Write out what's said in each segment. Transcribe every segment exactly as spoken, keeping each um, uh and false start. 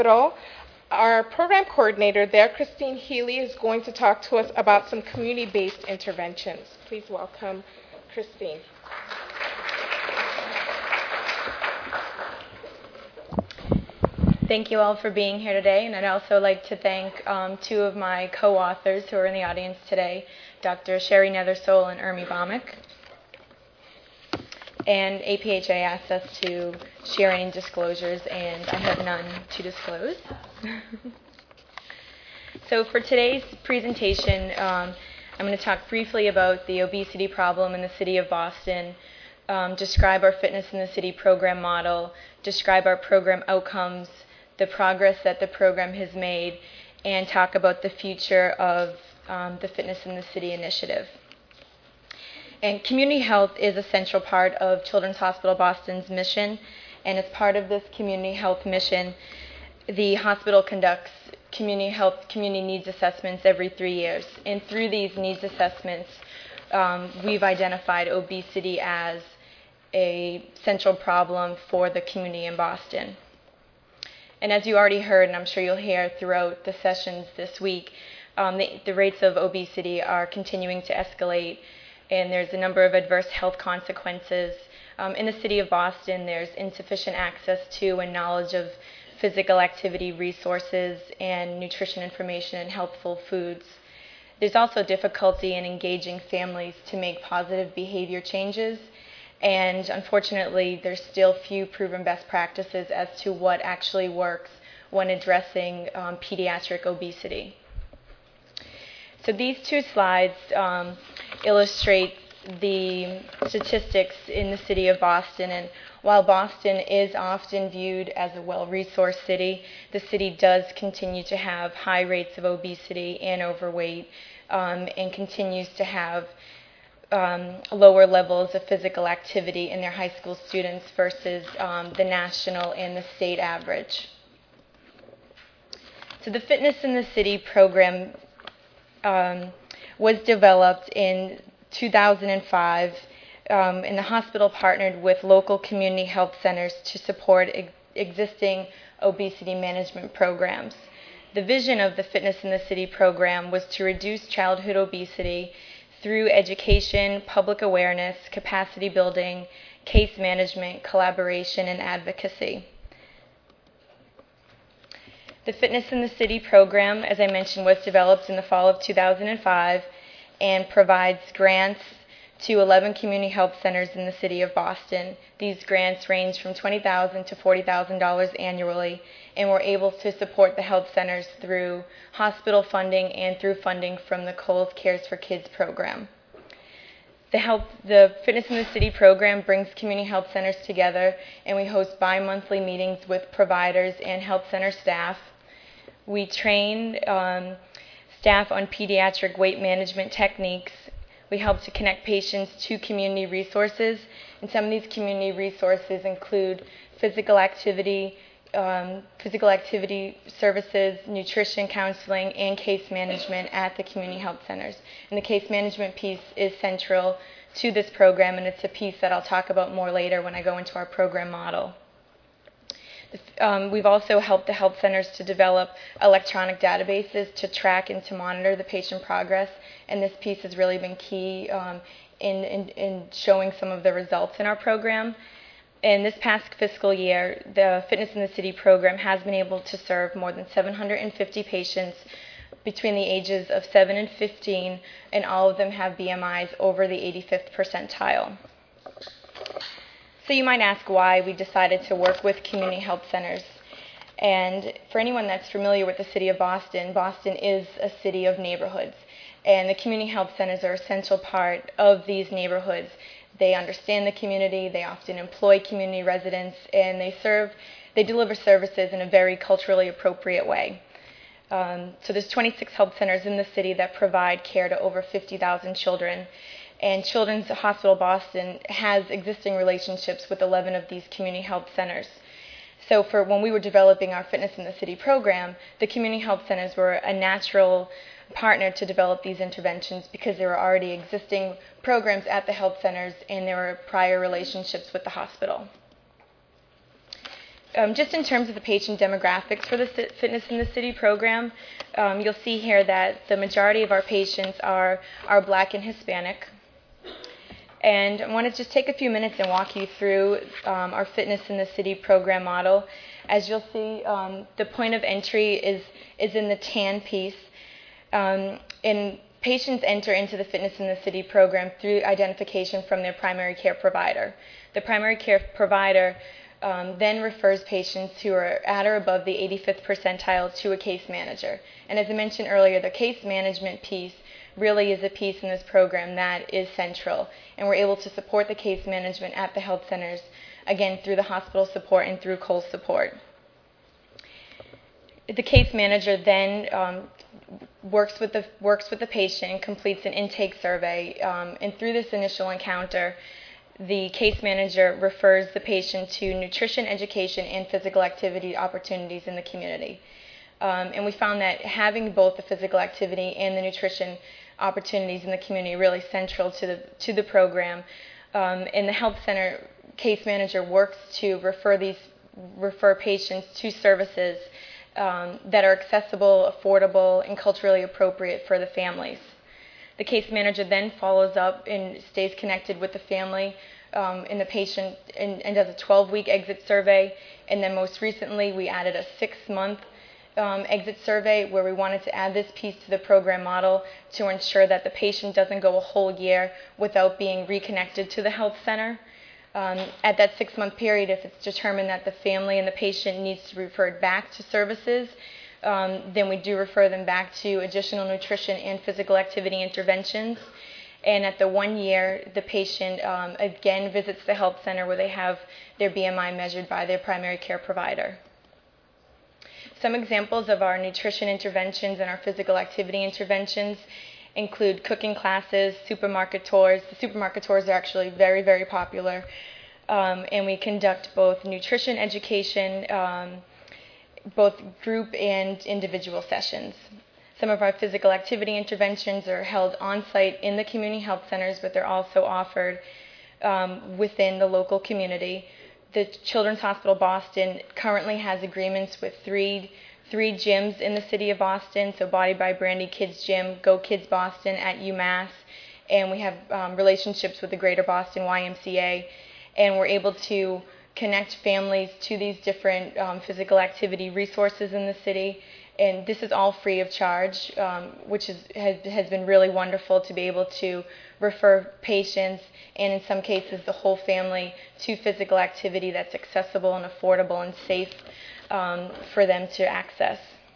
Hospital. Our program coordinator there, Christine Healy, is going to talk to us about some community-based interventions. Please welcome Christine. Thank you all for being here today, and I'd also like to thank um, two of my co-authors who are in the audience today, Doctor Sherry Nethersole and Ermi Bomick. And A P H A asked us to share any disclosures, and I have none to disclose. So for today's presentation, um, I'm going to talk briefly about the obesity problem in the city of Boston, um, describe our Fitness in the City program model, describe our program outcomes, the progress that the program has made, and talk about the future of um, the Fitness in the City initiative. And community health is a central part of Children's Hospital Boston's mission, and as part of this community health mission, the hospital conducts community health community needs assessments every three years. And through these needs assessments, um, we've identified obesity as a central problem for the community in Boston. And as you already heard, and I'm sure you'll hear throughout the sessions this week, um, the, the rates of obesity are continuing to escalate, and there's a number of adverse health consequences. Um, in the city of Boston, there's insufficient access to and knowledge of physical activity resources and nutrition information and healthful foods. There's also difficulty in engaging families to make positive behavior changes, and unfortunately, there's still few proven best practices as to what actually works when addressing um, pediatric obesity. So these two slides um, illustrate the statistics in the city of Boston, and while Boston is often viewed as a well-resourced city, the city does continue to have high rates of obesity and overweight, um, and continues to have um, lower levels of physical activity in their high school students versus um, the national and the state average. So the Fitness in the City program um, was developed in two thousand five, um, and the hospital partnered with local community health centers to support ex- existing obesity management programs. The vision of the Fitness in the City program was to reduce childhood obesity through education, public awareness, capacity building, case management, collaboration, and advocacy. The Fitness in the City program, as I mentioned, was developed in the fall of two thousand five and provides grants to eleven community health centers in the city of Boston. These grants range from twenty thousand dollars to forty thousand dollars annually, and we're able to support the health centers through hospital funding and through funding from the Kohl's Cares for Kids program. The, health, the Fitness in the City program brings community health centers together, and we host bi-monthly meetings with providers and health center staff. We train um, staff on pediatric weight management techniques. We help to connect patients to community resources, and some of these community resources include physical activity, um, physical activity services, nutrition counseling, and case management at the community health centers. And the case management piece is central to this program, and it's a piece that I'll talk about more later when I go into our program model. Um, we've also helped the health centers to develop electronic databases to track and to monitor the patient progress, and this piece has really been key um, in, in, in showing some of the results in our program. In this past fiscal year, the Fitness in the City program has been able to serve more than seven hundred fifty patients between the ages of seven and fifteen, and all of them have B M Is over the eighty-fifth percentile. So you might ask why we decided to work with community health centers. And for anyone that's familiar with the city of Boston, Boston is a city of neighborhoods, and the community health centers are an essential part of these neighborhoods. They understand the community, they often employ community residents, and they serve, they deliver services in a very culturally appropriate way. Um, so there's twenty-six health centers in the city that provide care to over fifty thousand children. And Children's Hospital Boston has existing relationships with eleven of these community health centers. So for when we were developing our Fitness in the City program, the community health centers were a natural partner to develop these interventions because there were already existing programs at the health centers and there were prior relationships with the hospital. Um, just in terms of the patient demographics for the Ci- Fitness in the City program, um, you'll see here that the majority of our patients are, are Black and Hispanic. And I want to just take a few minutes and walk you through um, our Fitness in the City program model. As you'll see, um, the point of entry is, is in the tan piece. Um, and patients enter into the Fitness in the City program through identification from their primary care provider. The primary care provider um, then refers patients who are at or above the eighty-fifth percentile to a case manager. And as I mentioned earlier, the case management piece really is a piece in this program that is central. And we're able to support the case management at the health centers, again, through the hospital support and through Coles support. The case manager then um, works with the works with the patient, completes an intake survey, um, and through this initial encounter, the case manager refers the patient to nutrition, education, and physical activity opportunities in the community. Um, and we found that having both the physical activity and the nutrition opportunities in the community really central to the to the program. Um, and the health center case manager works to refer these refer patients to services um, that are accessible, affordable, and culturally appropriate for the families. The case manager then follows up and stays connected with the family um, and the patient and, and does a twelve-week exit survey. And then most recently, we added a six-month um, exit survey where we wanted to add this piece to the program model to ensure that the patient doesn't go a whole year without being reconnected to the health center. Um, at that six-month period, if it's determined that the family and the patient needs to be referred back to services, um, then we do refer them back to additional nutrition and physical activity interventions. And at the one year, the patient um, again visits the health center where they have their B M I measured by their primary care provider. Some examples of our nutrition interventions and our physical activity interventions include cooking classes, supermarket tours. The supermarket tours are actually very, very popular. Um, and we conduct both nutrition education, um, both group and individual sessions. Some of our physical activity interventions are held on-site in the community health centers, but they're also offered um, within the local community. The Children's Hospital Boston currently has agreements with three three gyms in the city of Boston, so Body by Brandy Kids Gym, Go Kids Boston at UMass, and we have um, relationships with the Greater Boston Y M C A, and we're able to connect families to these different um, physical activity resources in the city, and this is all free of charge, um, which is, has, has been really wonderful to be able to refer patients, and in some cases the whole family, to physical activity that's accessible and affordable and safe um, for them to access.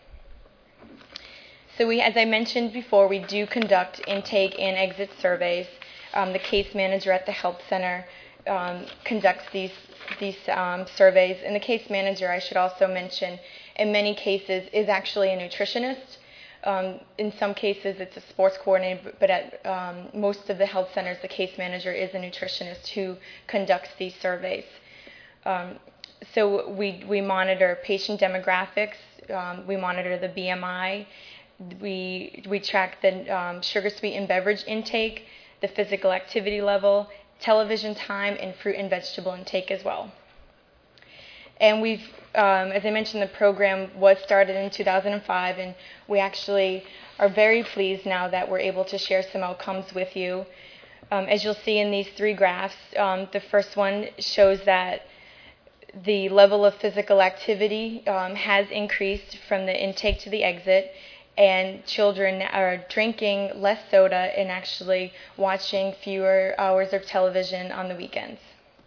So we, as I mentioned before, we do conduct intake and exit surveys. Um, the case manager at the health center um, conducts these these um, surveys, and the case manager, I should also mention, in many cases is actually a nutritionist. Um, in some cases, it's a sports coordinator, but at um, most of the health centers, the case manager is a nutritionist who conducts these surveys. Um, so we we monitor patient demographics, um, we monitor the B M I, we we track the um, sugar, sweet, and beverage intake, the physical activity level, television time, and fruit and vegetable intake as well. And we've, um, as I mentioned, the program was started in two thousand five, and we actually are very pleased now that we're able to share some outcomes with you. Um, as you'll see in these three graphs, um, the first one shows that the level of physical activity um, has increased from the intake to the exit, and children are drinking less soda and actually watching fewer hours of television on the weekends.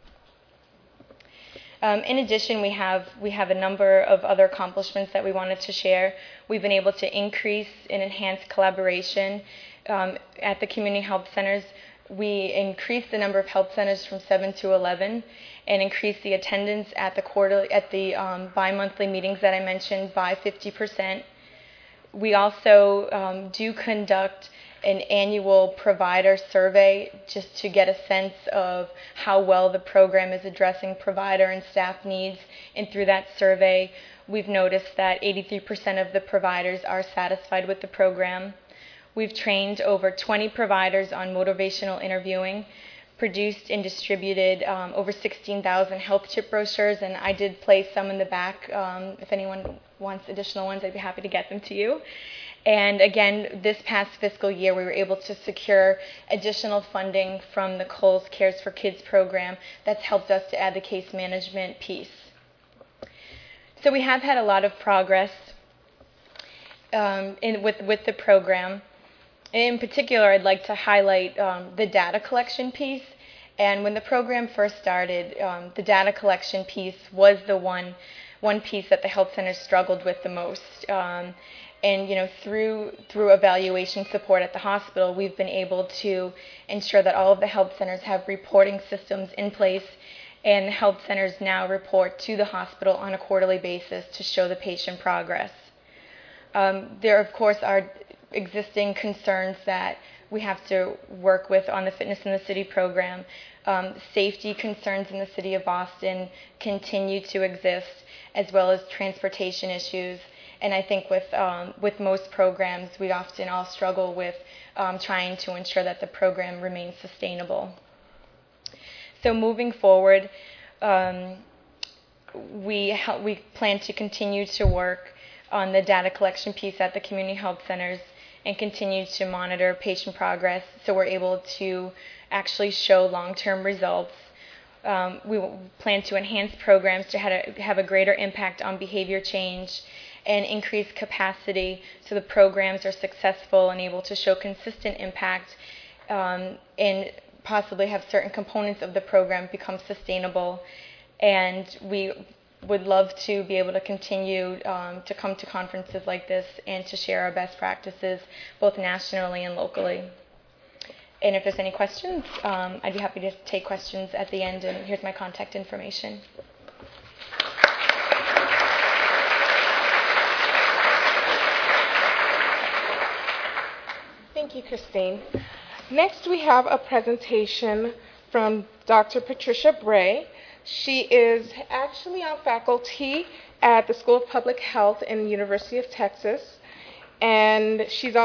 Um, in addition, we have we have a number of other accomplishments that we wanted to share. We've been able to increase and enhance collaboration um, at the community health centers. We increased the number of health centers from seven to eleven, and increased the attendance at the quarterly at the um, bi-monthly meetings that I mentioned by fifty percent. We also um, do conduct an annual provider survey just to get a sense of how well the program is addressing provider and staff needs. And through that survey, we've noticed that eighty-three percent of the providers are satisfied with the program. We've trained over twenty providers on motivational interviewing. produced and distributed um, over sixteen thousand health chip brochures, and I did place some in the back. Um, if anyone wants additional ones, I'd be happy to get them to you. And again, this past fiscal year, we were able to secure additional funding from the Kohl's Cares for Kids program that's helped us to add the case management piece. So we have had a lot of progress um, in, with, with the program. In particular, I'd like to highlight um, the data collection piece. And when the program first started, um, the data collection piece was the one, one piece that the health centers struggled with the most. Um, And, you know, through through evaluation support at the hospital, we've been able to ensure that all of the health centers have reporting systems in place, and the health centers now report to the hospital on a quarterly basis to show the patient progress. Um, there, of course, are existing concerns that we have to work with on the Fitness in the City program. Um, safety concerns in the city of Boston continue to exist, as well as transportation issues. And I think with um, with most programs, we often all struggle with um, trying to ensure that the program remains sustainable. So moving forward, um, we ha- we plan to continue to work on the data collection piece at the community health centers and continue to monitor patient progress so we're able to actually show long-term results. Um, we will plan to enhance programs to have a, have a greater impact on behavior change and increase capacity so the programs are successful and able to show consistent impact, um, and possibly have certain components of the program become sustainable. And we would love to be able to continue um, to come to conferences like this and to share our best practices both nationally and locally. And if there's any questions, um, I'd be happy to take questions at the end, and here's my contact information. Thank you, Christine. Next, we have a presentation from Doctor Patricia Bray. She is actually on faculty at the School of Public Health in the University of Texas, and she's